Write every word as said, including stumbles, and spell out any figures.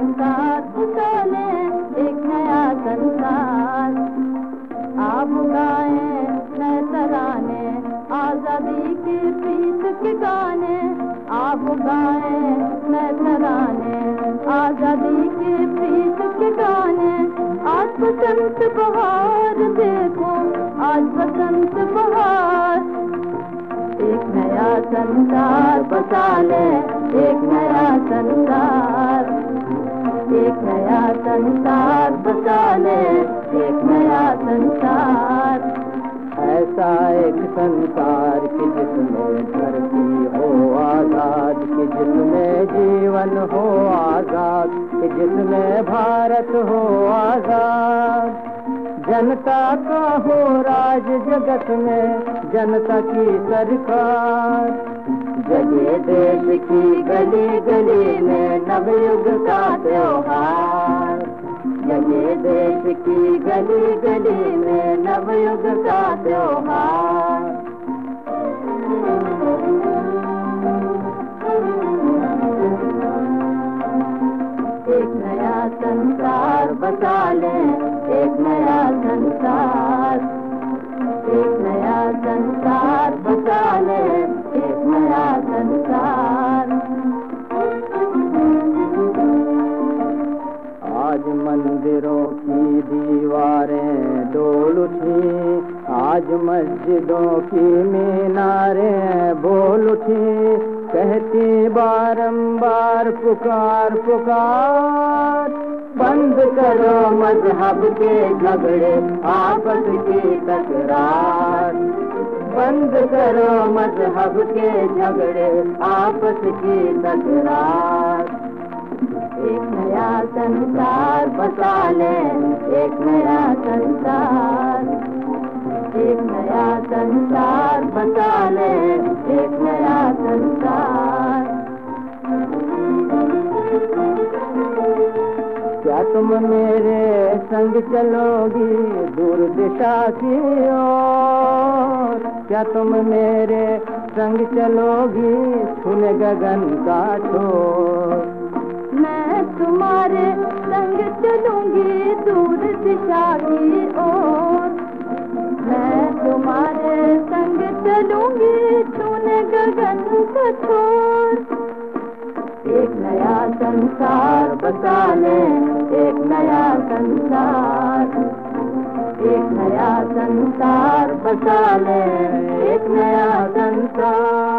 संसार बसा ले, एक नया संसार। आप गाएं नए तराने, आजादी के प्रीत के गाने। आप गाएं नए तराने, आजादी के प्रीत के गाने। आज बसंत बहार देखो, आज बसंत बहार। एक नया संसार बसा ले, एक नया संसार। एक नया संसार बसा ले, एक नया संसार। ऐसा एक संसार कि जिसमें धरती हो आजाद, कि जिसमें जीवन हो आजाद, कि जिसमें भारत हो आजाद। जनता का हो राज जगत में, जनता की सरकार। जगे देश की गली गली में नवयुग का त्योहार। जगे देश की गली गली में नवयुग का त्योहार। एक नया संसार बसा ले, एक नया संसार। एक नया संसार बसा ले, एक नया संसार। आज मंदिरों की दीवारें डोल उठी, आज मस्जिदों की मीनारें बोल उठी। कहती बारंबार पुकार पुकार, बंद करो मजहब के झगड़े आपस की तकरार। बंद करो मजहब के झगड़े आपस की तकरार। एक नया संसार बसा ले, एक नया संसार। एक नया संसार बसा ले, एक नया संसार। क्या तुम मेरे संग चलोगी दूर दिशा की ओर? क्या तुम मेरे संग चलोगी छूने गगन का छोर? मैं तुम्हारे संग चलूंगी दूर दिशा की ओर। मैं तुम्हारे संग चलूंगी छूने गगन का छोर। एक नया संसार बसा ले, एक नया संसार। एक नया संसार बसा ले, एक नया संसार।